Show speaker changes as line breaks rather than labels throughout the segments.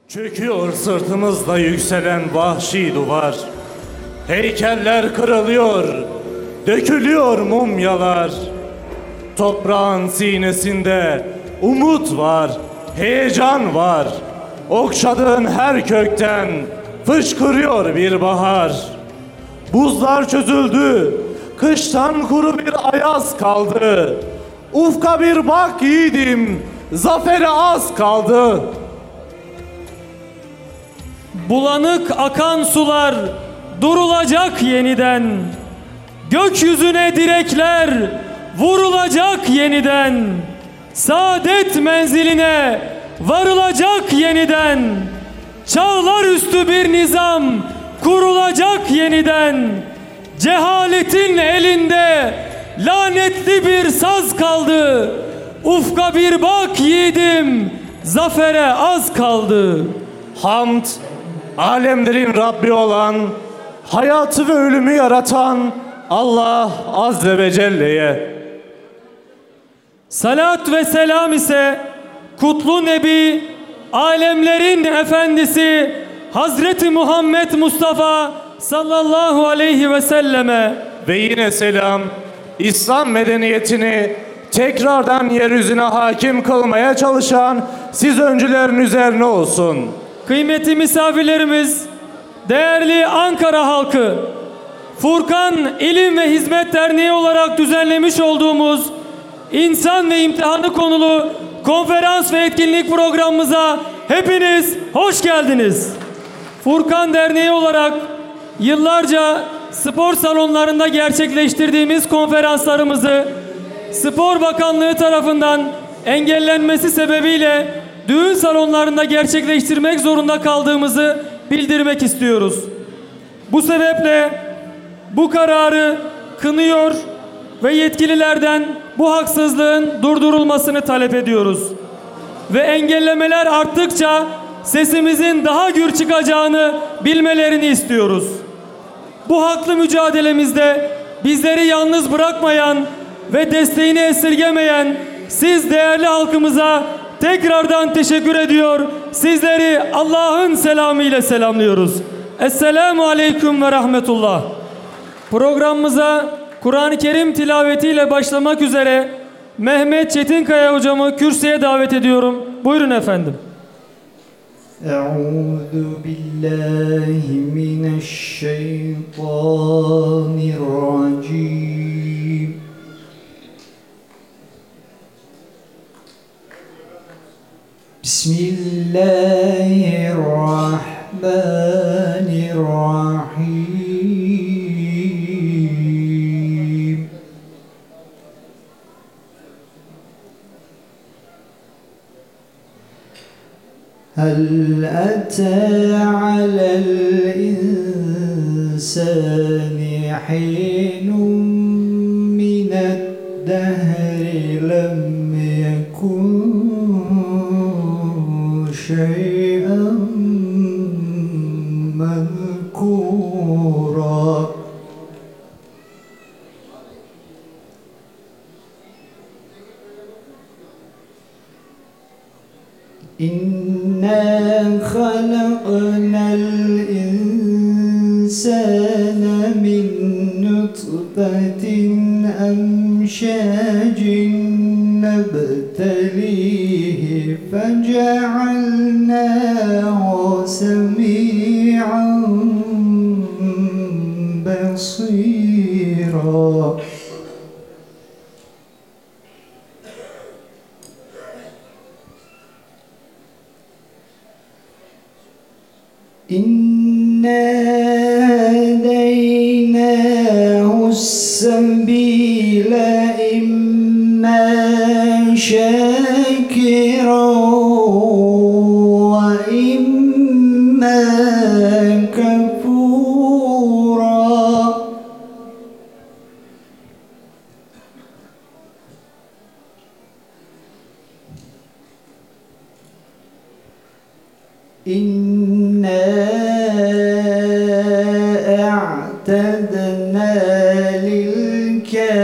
Çöküyor sırtımızda yükselen vahşi duvar. Heykeller kırılıyor, dökülüyor mumyalar. Toprağın sinesinde umut var, heyecan var. Okşadığın her kökten fışkırıyor bir bahar. Buzlar çözüldü, kıştan kuru bir ayaz kaldı. Ufka bir bak yiğidim, zafere az kaldı.
Bulanık akan sular durulacak yeniden. Gökyüzüne direkler vurulacak yeniden. Saadet menziline varılacak yeniden. Çağlar üstü bir nizam kurulacak yeniden. Cehaletin elinde lanetli bir saz kaldı. Ufka bir bak yiğidim, zafere az kaldı.
Hamd, alemlerin Rabbi olan, hayatı ve ölümü yaratan Allah Azze ve Celle'ye.
Salat ve selam ise kutlu Nebi, alemlerin efendisi Hazreti Muhammed Mustafa sallallahu aleyhi ve selleme.
Ve yine selam, İslam medeniyetini tekrardan yeryüzüne hakim kılmaya çalışan siz öncülerin üzerine olsun.
Kıymetli misafirlerimiz, değerli Ankara halkı, Furkan İlim ve Hizmet Derneği olarak düzenlemiş olduğumuz İnsan ve İmtihanı konulu konferans ve etkinlik programımıza hepiniz hoş geldiniz. Furkan Derneği olarak yıllarca spor salonlarında gerçekleştirdiğimiz konferanslarımızı Spor Bakanlığı tarafından engellenmesi sebebiyle düğün salonlarında gerçekleştirmek zorunda kaldığımızı bildirmek istiyoruz. Bu sebeple bu kararı kınıyor ve yetkililerden bu haksızlığın durdurulmasını talep ediyoruz. Ve engellemeler arttıkça sesimizin daha gür çıkacağını bilmelerini istiyoruz. Bu haklı mücadelemizde bizleri yalnız bırakmayan ve desteğini esirgemeyen siz değerli halkımıza tekrardan teşekkür ediyor. Sizleri Allah'ın selamı ile selamlıyoruz. Esselamu Aleyküm ve Rahmetullah. Programımıza Kur'an-ı Kerim tilavetiyle başlamak üzere Mehmet Çetinkaya hocamı kürsüye davet ediyorum. Buyurun efendim.
Euzu billahi mineşşeytanirracim. Bismillahirrahmanirrahim. Hel ata alel insani hinun mined-dehri lem yekun şey'en mezkura. İnna halaqnal insana min nutfatin amşacin nabtalihi fecealnahu semi'an basira. İnna hedeynâhu's-sebîle immâ şâkiran ve immâ kefûrâ. İnna a'tadna lil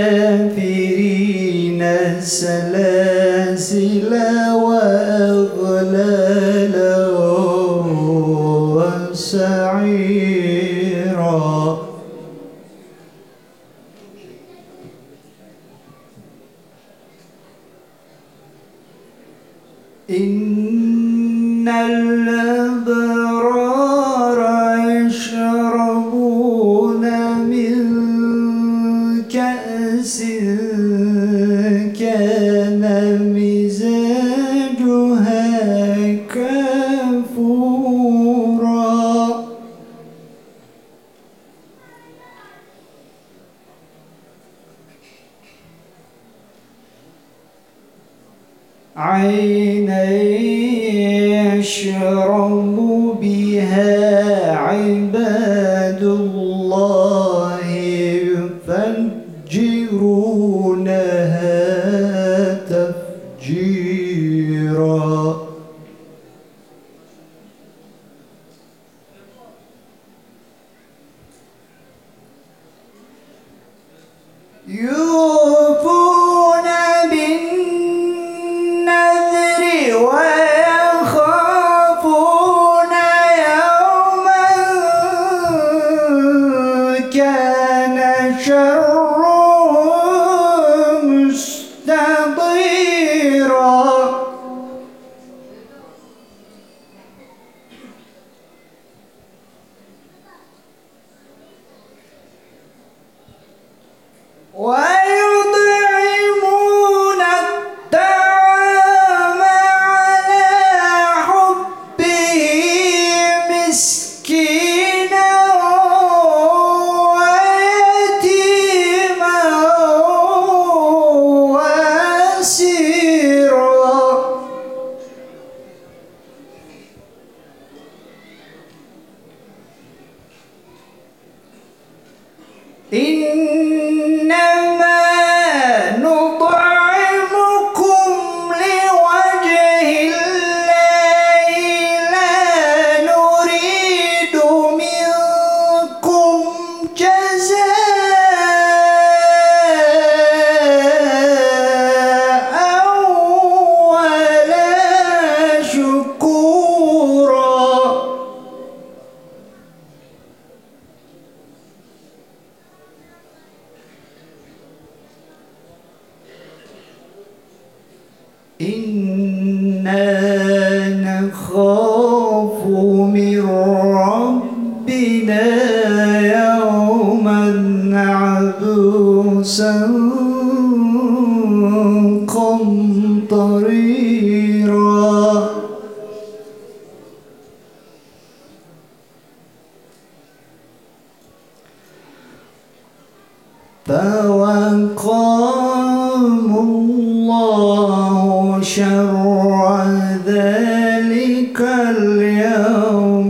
kafirine selasile ve aghlala سعيرا إن الأبرار يشربون من كأس كان مزاجها كافورا عينا يشرب بها عباد الله يفجرونها تفجيرا يوفون بالنذر ويخافون يوما كان شره مستطيرا ويطعمون الطعام على حبه مسكينا ويتيما واسيرا إنما نطعمكم لوجه الله لا نريد منكم جزاء ولا شكورا إنا نخاف من ربنا يوما عبوسا قمطريرا فوقاهم الله شر ذلك اليوم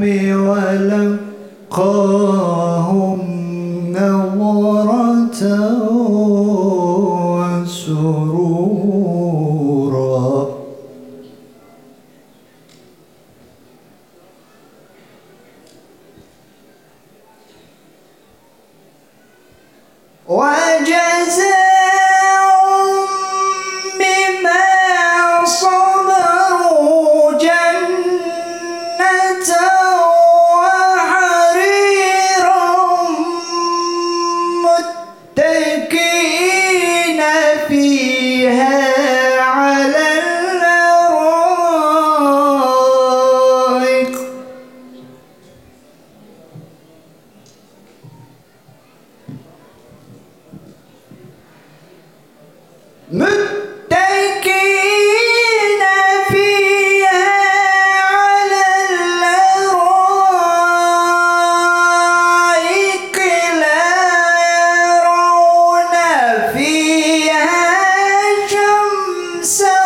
ولقاهم نظرة وسرورا وجزاهم بما صبروا جنة وحريرا متكئين فيها على الأرائك متكئين فيها على الأرائك لا يرون فيها شمسا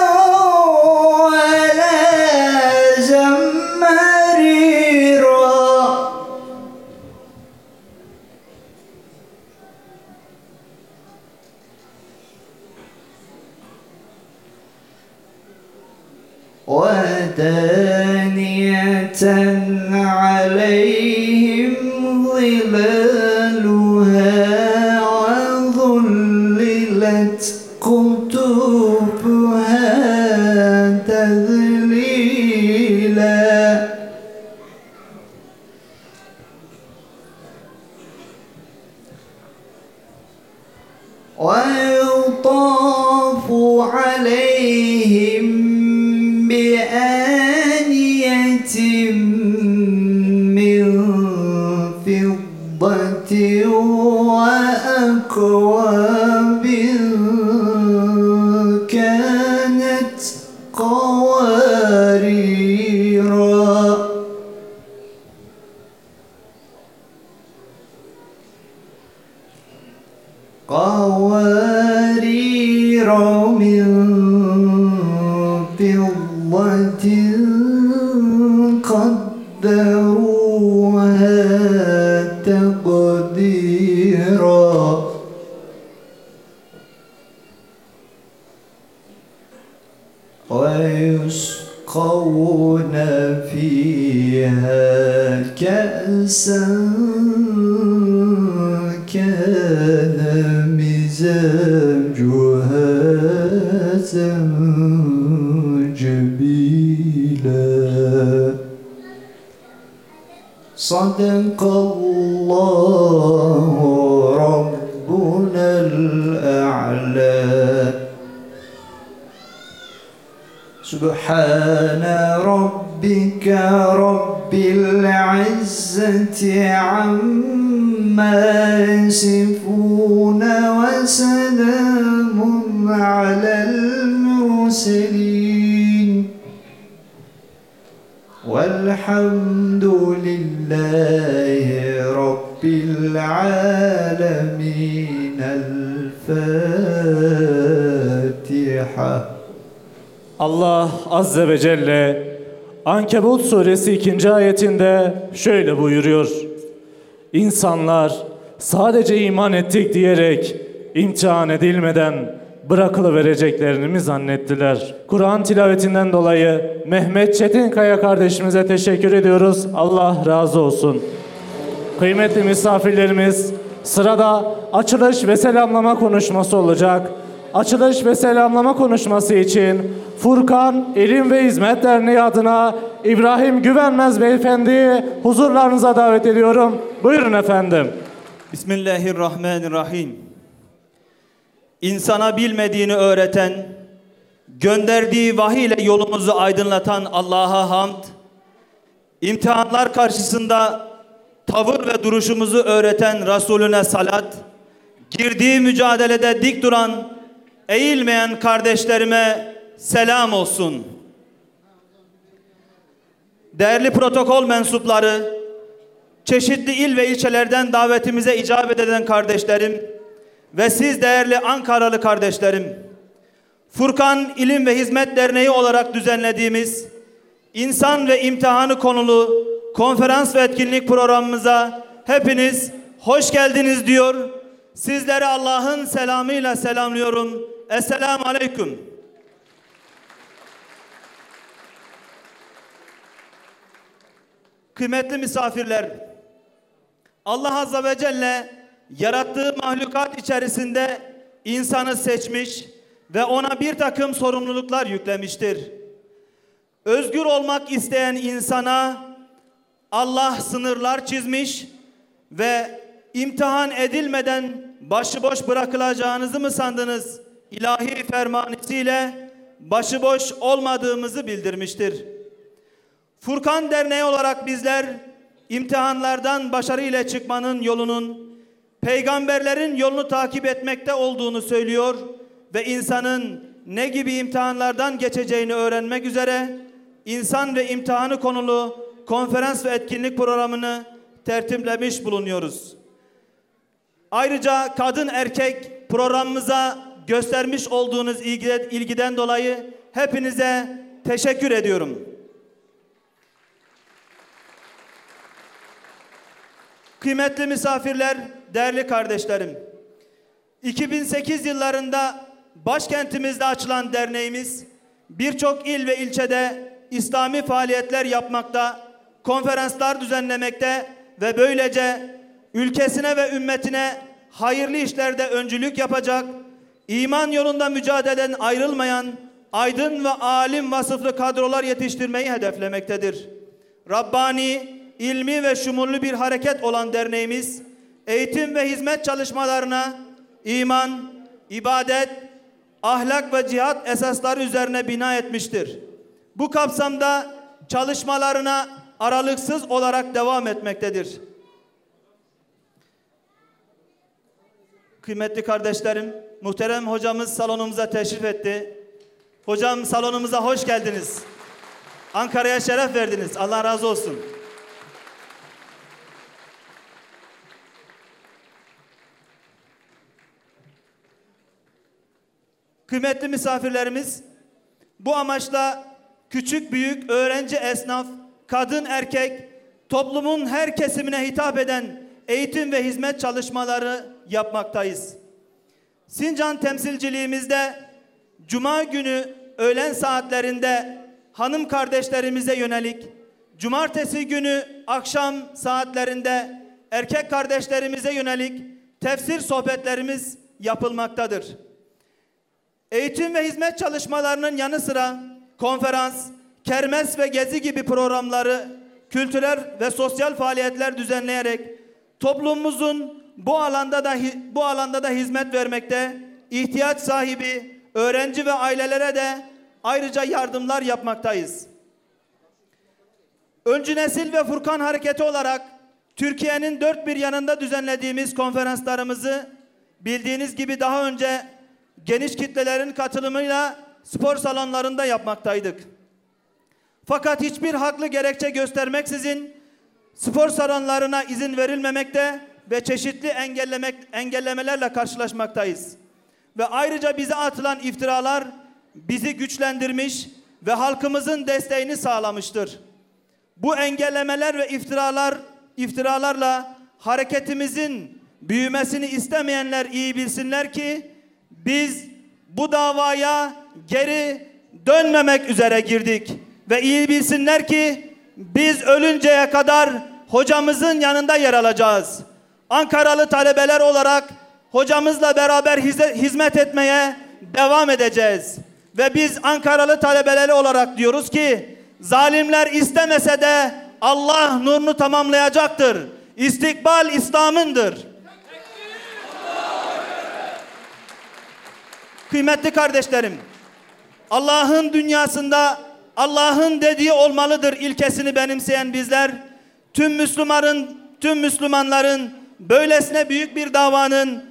ولا زمهريرا ودانية عليهم ظلالها وذللت قطوفها تذليلا كانت قواريرا قوارير من فضة قدروها تقديرا ويسقون فيها كأسا كان مزاجها زنجبيلا صدق الله ربنا الأعلى سبحان ربك رب العزة عما يصفون وسلام على المرسلين والحمد لله رب العالمين الفاتحة.
Allah Azze ve Celle Ankebut suresi 2. ayetinde şöyle buyuruyor. İnsanlar sadece iman ettik diyerek imtihan edilmeden bırakılıvereceklerini mi zannettiler? Kur'an tilavetinden dolayı Mehmet Çetinkaya kardeşimize teşekkür ediyoruz. Allah razı olsun. Kıymetli misafirlerimiz, sırada açılış ve selamlama konuşması olacak. Açılış ve selamlama konuşması için Furkan İlim ve Hizmet Derneği adına İbrahim Güvenmez Beyefendi'yi huzurlarınıza davet ediyorum. Buyurun efendim.
Bismillahirrahmanirrahim. İnsana bilmediğini öğreten, gönderdiği vahiy ile yolumuzu aydınlatan Allah'a hamd, imtihanlar karşısında tavır ve duruşumuzu öğreten Resulüne salat, girdiği mücadelede dik duran, eğilmeyen kardeşlerime selam olsun. Değerli protokol mensupları, çeşitli il ve ilçelerden davetimize icabet eden kardeşlerim ve siz değerli Ankaralı kardeşlerim, Furkan İlim ve Hizmet Derneği olarak düzenlediğimiz İnsan ve İmtihanı konulu konferans ve etkinlik programımıza hepiniz hoş geldiniz diyor. Sizleri Allah'ın selamıyla selamlıyorum. Esselamu Aleyküm. Kıymetli misafirler, Allah Azze ve Celle yarattığı mahlukat içerisinde insanı seçmiş ve ona bir takım sorumluluklar yüklemiştir. Özgür olmak isteyen insana Allah sınırlar çizmiş ve imtihan edilmeden başıboş bırakılacağınızı mı sandınız? İlahi fermanisiyle başıboş olmadığımızı bildirmiştir. Furkan Derneği olarak bizler imtihanlardan başarıyla çıkmanın yolunun peygamberlerin yolunu takip etmekte olduğunu söylüyor ve insanın ne gibi imtihanlardan geçeceğini öğrenmek üzere insan ve imtihanı konulu konferans ve etkinlik programını tertiplemiş bulunuyoruz. Ayrıca kadın erkek programımıza göstermiş olduğunuz ilgiden dolayı hepinize teşekkür ediyorum. Kıymetli misafirler, değerli kardeşlerim, 2008 yıllarında başkentimizde açılan derneğimiz birçok il ve ilçede İslami faaliyetler yapmakta, konferanslar düzenlemekte ve böylece ülkesine ve ümmetine hayırlı işlerde öncülük yapacak, iman yolunda mücadeleden ayrılmayan aydın ve alim vasıflı kadrolar yetiştirmeyi hedeflemektedir. Rabbani, ilmi ve şumurlu bir hareket olan derneğimiz, eğitim ve hizmet çalışmalarına iman, ibadet, ahlak ve cihat esasları üzerine bina etmiştir. Bu kapsamda çalışmalarına aralıksız olarak devam etmektedir. Kıymetli kardeşlerim, muhterem hocamız salonumuza teşrif etti. Hocam salonumuza hoş geldiniz. Ankara'ya şeref verdiniz. Allah razı olsun. Kıymetli misafirlerimiz, bu amaçla küçük büyük, öğrenci, esnaf, kadın, erkek, toplumun her kesimine hitap eden eğitim ve hizmet çalışmaları yapmaktayız. Sincan temsilciliğimizde Cuma günü öğlen saatlerinde hanım kardeşlerimize yönelik, Cumartesi günü akşam saatlerinde erkek kardeşlerimize yönelik tefsir sohbetlerimiz yapılmaktadır. Eğitim ve hizmet çalışmalarının yanı sıra konferans, kermes ve gezi gibi programları, kültürel ve sosyal faaliyetler düzenleyerek toplumumuzun bu alanda da hizmet vermekte, ihtiyaç sahibi öğrenci ve ailelere de ayrıca yardımlar yapmaktayız. Öncü Nesil ve Furkan Hareketi olarak Türkiye'nin dört bir yanında düzenlediğimiz konferanslarımızı bildiğiniz gibi daha önce geniş kitlelerin katılımıyla spor salonlarında yapmaktaydık. Fakat hiçbir haklı gerekçe göstermeksizin spor salonlarına izin verilmemekte ve çeşitli engellemelerle karşılaşmaktayız. Ve ayrıca bize atılan iftiralar bizi güçlendirmiş ve halkımızın desteğini sağlamıştır. Bu engellemeler ve iftiralarla hareketimizin büyümesini istemeyenler iyi bilsinler ki biz bu davaya geri dönmemek üzere girdik. Ve iyi bilsinler ki biz ölünceye kadar hocamızın yanında yer alacağız. Ankaralı talebeler olarak hocamızla beraber hizmet etmeye devam edeceğiz. Ve biz Ankaralı talebeleri olarak diyoruz ki zalimler istemese de Allah nurunu tamamlayacaktır. İstikbal İslam'ındır. Kıymetli kardeşlerim, Allah'ın dünyasında Allah'ın dediği olmalıdır ilkesini benimseyen bizler, tüm Müslümanların böylesine büyük bir davanın,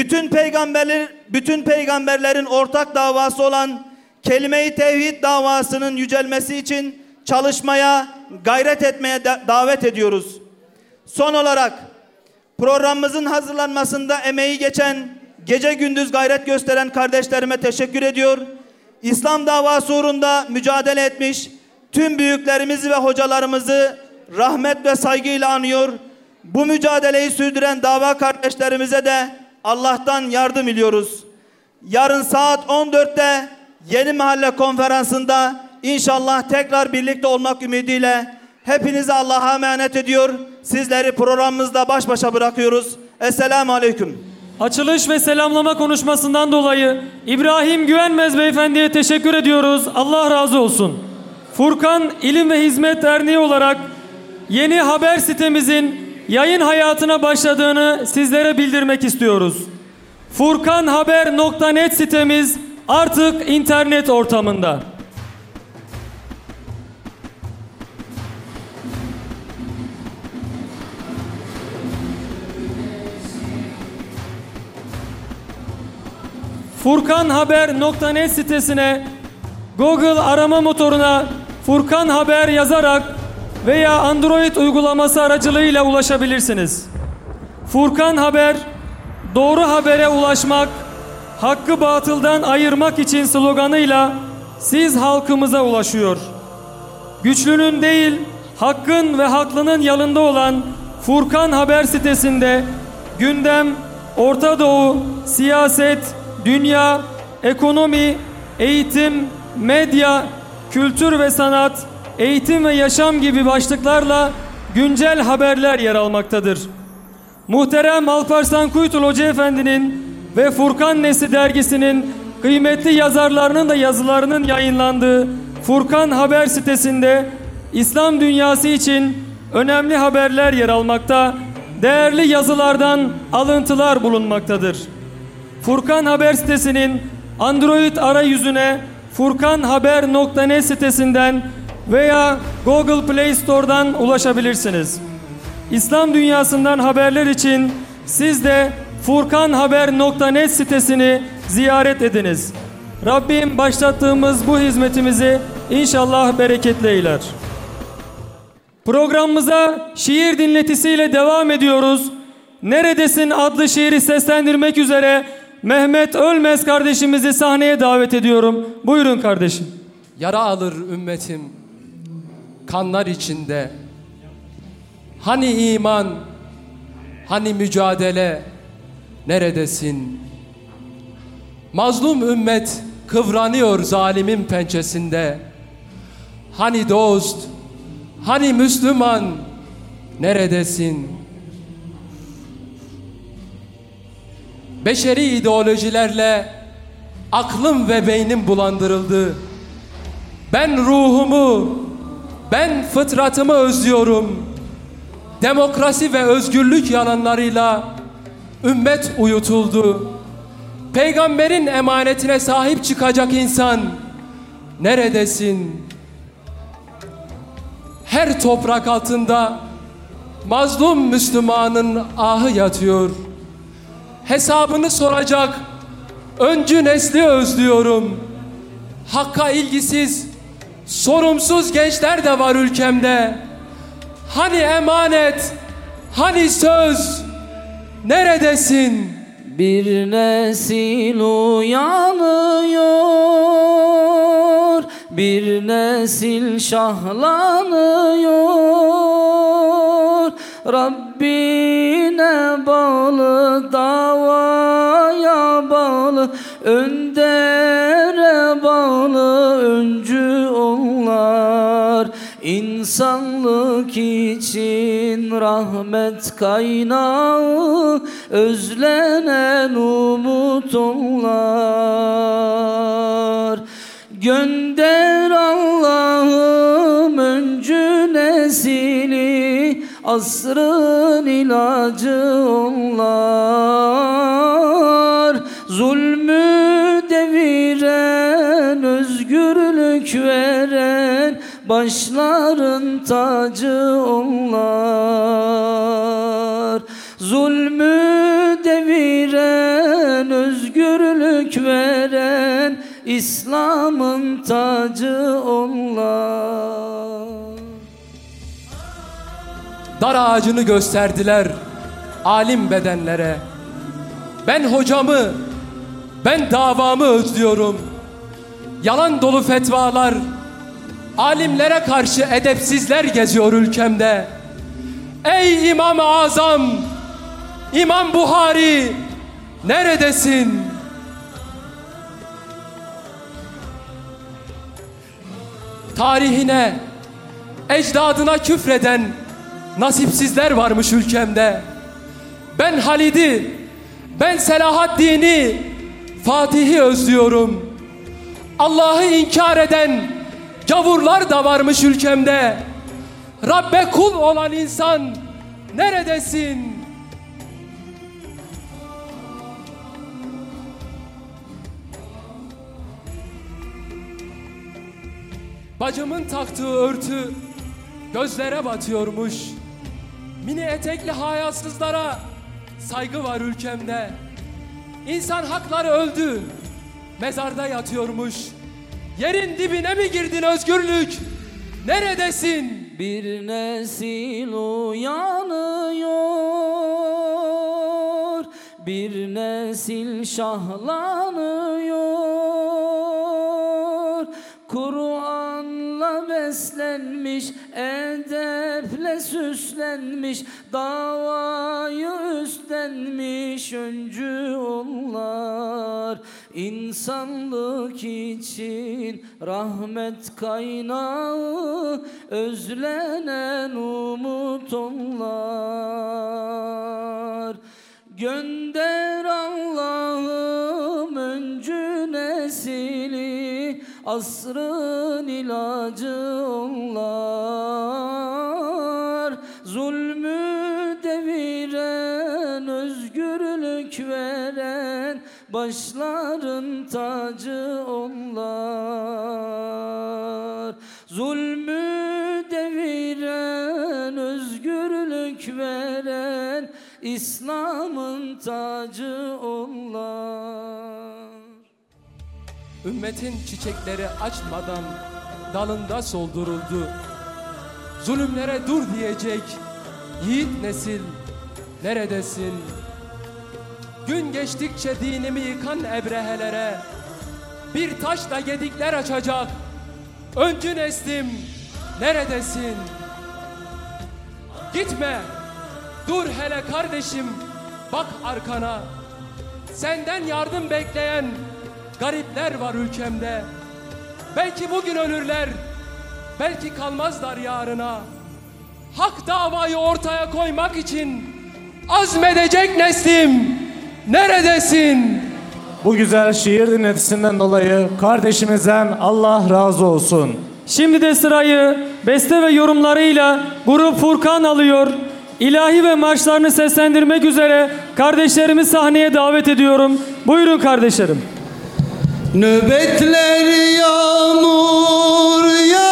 bütün peygamberlerin ortak davası olan kelime-i tevhid davasının yücelmesi için çalışmaya, gayret etmeye davet ediyoruz. Son olarak programımızın hazırlanmasında emeği geçen, gece gündüz gayret gösteren kardeşlerime teşekkür ediyor. İslam davası uğrunda mücadele etmiş tüm büyüklerimizi ve hocalarımızı rahmet ve saygıyla anıyor. Bu mücadeleyi sürdüren dava kardeşlerimize de Allah'tan yardım diliyoruz. Yarın saat 14'te Yeni Mahalle Konferansı'nda inşallah tekrar birlikte olmak ümidiyle hepinizi Allah'a emanet ediyor. Sizleri programımızda baş başa bırakıyoruz. Esselamu Aleyküm.
Açılış ve selamlama konuşmasından dolayı İbrahim Güvenmez Beyefendi'ye teşekkür ediyoruz. Allah razı olsun. Furkan İlim ve Hizmet Derneği olarak yeni haber sitemizin yayın hayatına başladığını sizlere bildirmek istiyoruz. Furkanhaber.net sitemiz artık internet ortamında. Furkanhaber.net sitesine Google arama motoruna Furkan Haber yazarak veya Android uygulaması aracılığıyla ulaşabilirsiniz. Furkan Haber, doğru habere ulaşmak, hakkı batıldan ayırmak için sloganıyla siz halkımıza ulaşıyor. Güçlünün değil, hakkın ve haklının yanında olan Furkan Haber sitesinde gündem, Orta Doğu, siyaset, dünya, ekonomi, eğitim, medya, kültür ve sanat, eğitim ve yaşam gibi başlıklarla güncel haberler yer almaktadır. Muhterem Alparslan Kuytul Hoca Efendi'nin ve Furkan Nesli dergisinin kıymetli yazarlarının da yazılarının yayınlandığı Furkan Haber sitesinde İslam dünyası için önemli haberler yer almakta, değerli yazılardan alıntılar bulunmaktadır. Furkan Haber sitesinin Android arayüzüne furkanhaber.net sitesinden veya Google Play Store'dan ulaşabilirsiniz. İslam dünyasından haberler için siz de furkanhaber.net sitesini ziyaret ediniz. Rabbim başlattığımız bu hizmetimizi inşallah bereketli eyler. Programımıza şiir dinletisiyle devam ediyoruz. Neredesin adlı şiiri seslendirmek üzere Mehmet Ölmez kardeşimizi sahneye davet ediyorum. Buyurun kardeşim.
Yara alır ümmetim kanlar içinde. Hani iman, hani mücadele, neredesin? Mazlum ümmet kıvranıyor zalimin pençesinde. Hani dost, hani Müslüman, neredesin? Beşeri ideolojilerle aklım ve beynim bulandırıldı. Ben ruhumu, ben fıtratımı özlüyorum. Demokrasi ve özgürlük yalanlarıyla ümmet uyutuldu. Peygamberin emanetine sahip çıkacak insan neredesin? Her toprak altında mazlum Müslümanın ahı yatıyor. Hesabını soracak öncü nesli özlüyorum. Hakka ilgisiz, sorumsuz gençler de var ülkemde. Hani emanet, hani söz, neredesin?
Bir nesil uyanıyor, bir nesil şahlanıyor. Rabbine bağlı, davaya bağlı, öndere bağlı, öncü onlar. İnsanlık için rahmet kaynağı, özlenen umut onlar. Gönder Allah'ım öncü nesili, asrın ilacı onlar. Zulmü deviren, özgürlük veren, başların tacı onlar. Zulmü deviren, özgürlük veren, İslam'ın tacı onlar.
Dar ağacını gösterdiler alim bedenlere. Ben hocamı, ben davamı özlüyorum. Yalan dolu fetvalar, alimlere karşı edepsizler geziyor ülkemde. Ey İmam-ı Azam, İmam Buhari, neredesin? Tarihine, ecdadına küfreden nasipsizler varmış ülkemde. Ben Halid'i, ben Selahaddin'i, Fatih'i özlüyorum. Allah'ı inkar eden gavurlar da varmış ülkemde. Rabbe kul olan insan neredesin? Bacımın taktığı örtü gözlere batıyormuş. Mini etekli hayasızlara saygı var ülkemde. İnsan hakları öldü, mezarda yatıyormuş. Yerin dibine mi girdin özgürlük? Neredesin?
Bir nesil uyanıyor, bir nesil şahlanıyor. Kur'an'la beslenmiş, edeple süslenmiş, davayı üstlenmiş öncü onlar. İnsanlık için rahmet kaynağı, özlenen umut onlar. Gönder Allah'ım öncü nesili, asrın ilacı onlar. Zulmü deviren, özgürlük veren, başların tacı onlar. Zulmü deviren, özgürlük veren, İslam'ın tacı onlar.
ümmetin çiçekleri açmadan dalında solduruldu. Zulümlere dur diyecek yiğit nesil neredesin? Gün geçtikçe dinimi yıkan ebrehelere bir taşla gedikler açacak öncü neslim neredesin? Gitme, dur hele kardeşim, bak arkana. Senden yardım bekleyen garipler var ülkemde. Belki bugün ölürler, belki kalmazlar yarına. Hak davayı ortaya koymak için azmedecek neslim neredesin?
Bu güzel şiir dinletisinden dolayı kardeşimizden Allah razı olsun.
Şimdi de sırayı beste ve yorumlarıyla grup Furkan alıyor. İlahi ve marşlarını seslendirmek üzere kardeşlerimi sahneye davet ediyorum. Buyurun kardeşlerim.
Nöbetler yağmur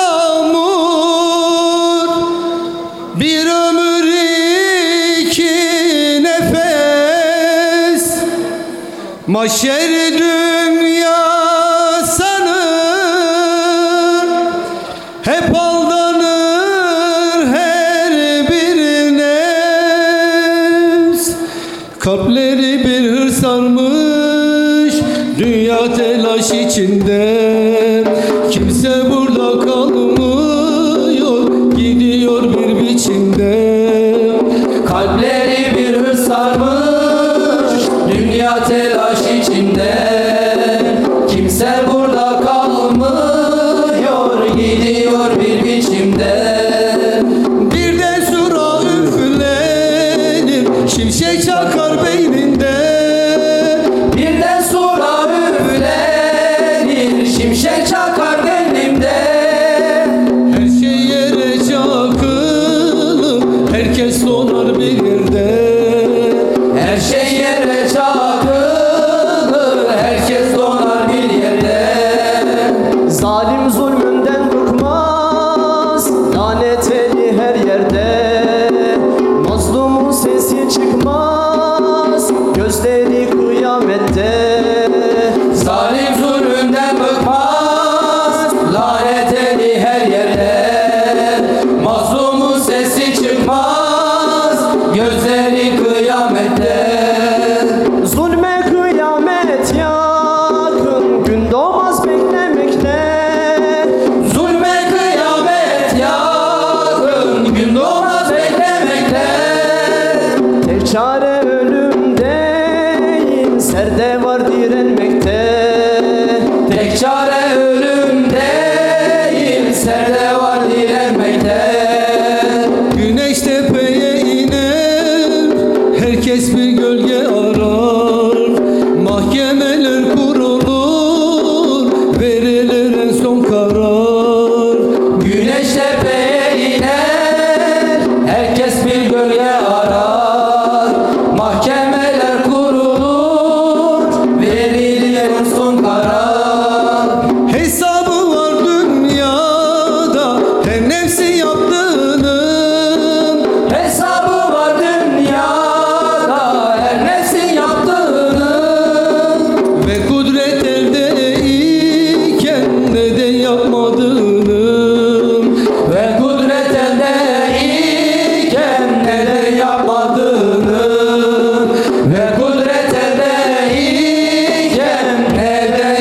yağmur, bir ömür iki nefes, mahşer dünya sanır, hep aldanır her bir nefs. Kalpleri bir hırs sarmış, dünya telaş içinde. Kimse burada kalmıyor, gidiyor bir biçimde.
Kalpleri bir hırs sarmış, dünya telaş içinde. Kimse burada kalmıyor, gidiyor bir biçimde.
Birden sura üflenir, şimşek çakar beyninde.
Birden sura üflenir, şimşek çakar gönlümde.
Her şey yere çakılır, herkes donar bir yerde.
Her şey yere çakılır, herkes donar bir yerde.
Zalim zulmünden bıkmaz, lanet eli her yerde. Mazlumun sesi çıkmaz, gözleri kıyamette.
Zalim zulmünden bıkmaz, lanet eli her yerde. Mazlumun sesi çıkmaz, gözleri kıyamette.
Zulme kıyamet yakın, gün doğmaz beklemekte.
Zulme kıyamet yakın, gün doğmaz beklemekte.
Tek çare ölüm değil, serde var direnmekte.
Tek çare ölüm değil, serde var direnmekte.
Güneş tepeye iner, herkes bir gölge arar. Mahkemeler kurulur, verilir en son karar.
Güneş tepeye iner, herkes bir gölge arar. Mahkemeler kurulur, verilir son karar.
Hesabı var dünyada, her nefsi yaptığının.
Hesabı var dünyada, her nefsin yaptığının.
Ve kudret elde iken neden yapmadığının.
Ve kudret elde iken neden yapmadığının. Ve kudret elde iken neden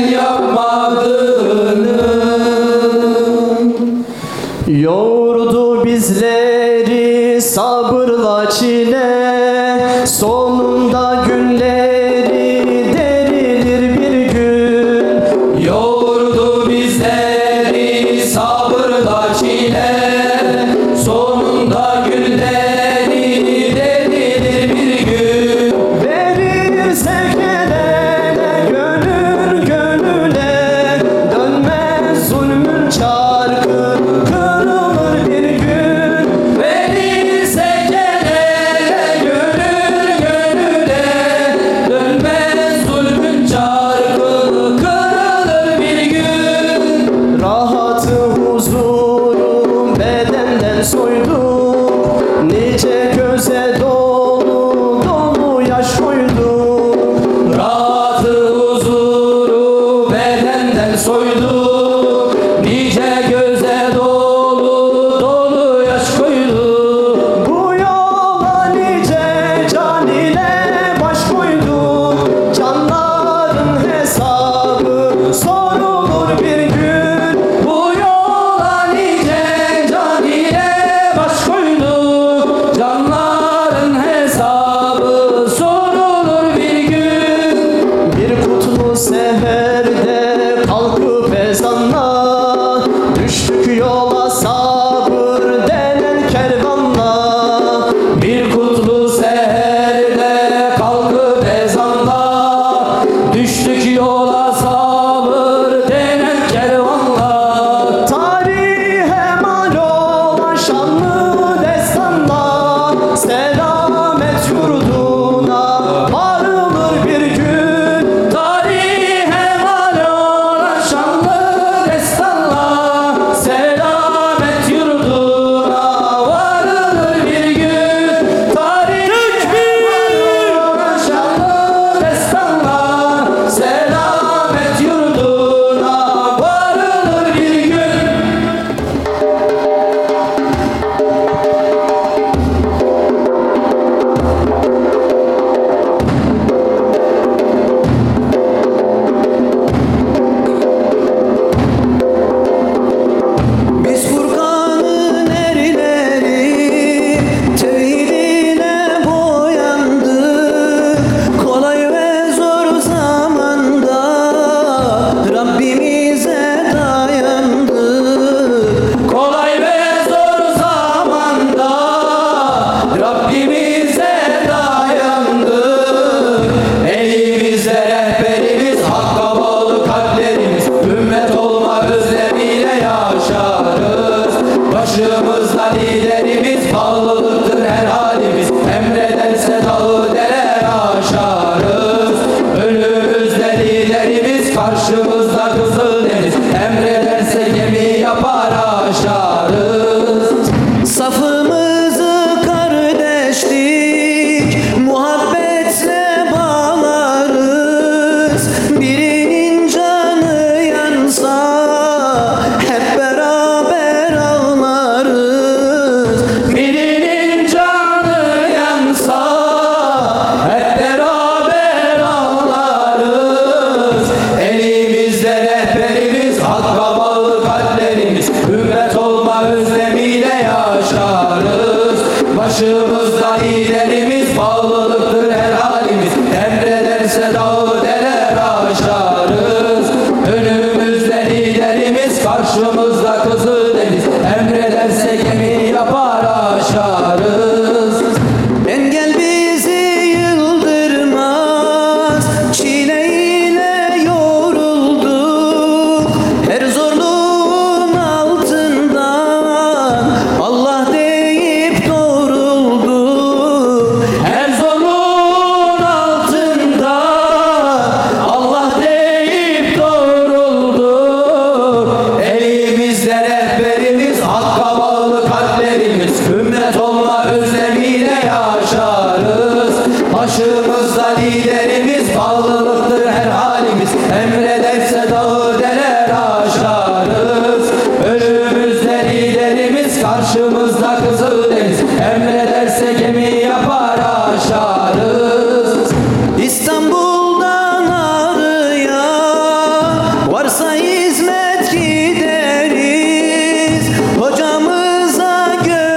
yapmadığının.
Yoğurdu bizleri sabırla çile, sonunda günleri derilir bir gün.
Yoğurdu bizleri sabırla çile, sonunda günleri derilir bir gün.
Verirse gelene gönül gönüle, dönmez zulmün çarkı, kırılır bir gün.
Verirse gelene gönül karşımızda Kızıldeniz. Emrederse gemi yapar aşarız.
Engel bizi yıldırmaz, çileyle yorulduk. Her zorluğun altından Allah deyip doğrulduk.
Her zorluğun altında Allah deyip doğruldu. Elimizde rehberimiz, hakka bağlı kalplerimiz. Ümmet olma özlemiyle yaşarız. Başımızda liderimiz, bağlılıktır her halimiz. Emrederse dağı deler aşarız. Önümüzde liderimiz, karşımızda Kızıldeniz. Emrederse gemi yapar aşarız.
İstanbul'dan Ağrı'ya varsa hizmet gideriz. Hocamıza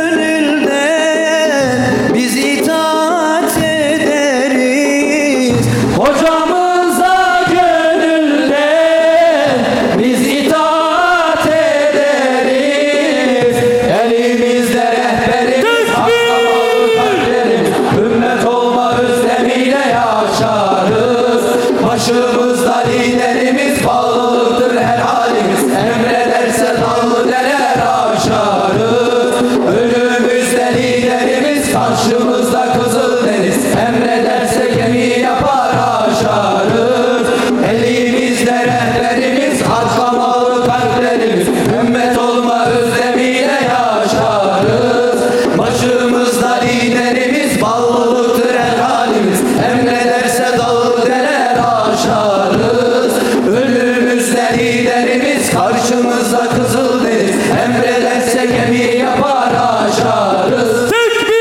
gönülden biz itaat ederiz.
Hocamıza gönülden biz itaat ederiz. Elimizde rehberimiz, hakka bağlı kalplerimiz. Ümmet olma özlemiyle yaşarız. Başımızda liderimiz, bağlılıktır her halimiz. Emrederse dağlı deler aşarız. Önümüzde liderimiz, karşımızda Kızıldeniz. Emrederse gemi yapar aşarız. Elimizde rehberimiz, hakka bağlı kalplerimiz. Ümmet olma özlemiyle yaşarız. Başımızda liderimiz, bağlılıktır her halimiz. Emrederse dağı deler aşarız. Önümüzde liderimiz, karşımızda Kızıldeniz. Emrederse gemi yapar aşarız.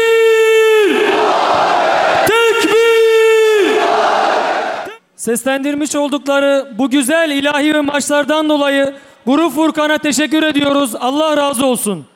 Seslendirmiş oldukları bu güzel ilahi ve maçlardan dolayı Grup Furkan'a teşekkür ediyoruz. Allah razı olsun.